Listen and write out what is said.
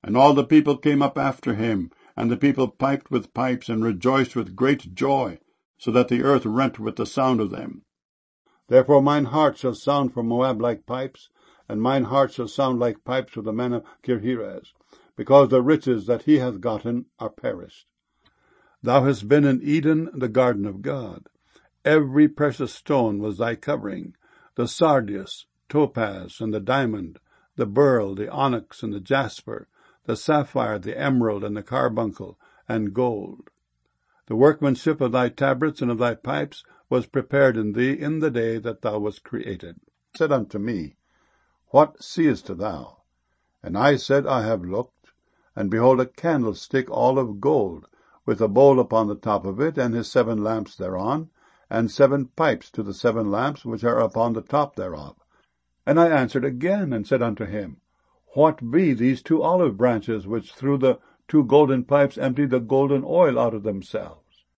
And all the people came up after him, and the people piped with pipes, and rejoiced with great joy, so that the earth rent with the sound of them. Therefore mine heart shall sound for Moab like pipes, and mine heart shall sound like pipes for the men of Kirheres, because the riches that he hath gotten are perished. Thou hast been in Eden, the garden of God. Every precious stone was thy covering, the sardius, topaz, and the diamond, the beryl, the onyx, and the jasper, the sapphire, the emerald, and the carbuncle, and gold. The workmanship of thy tabrets and of thy pipes was prepared in thee in the day that thou wast created. Said unto me, What seest thou? And I said, I have looked, and behold a candlestick all of gold, with a bowl upon the top of it, and his 7 lamps thereon, and 7 pipes to the 7 lamps which are upon the top thereof. And I answered again, and said unto him, What be these 2 olive branches which through the 2 golden pipes empty the golden oil out of themselves?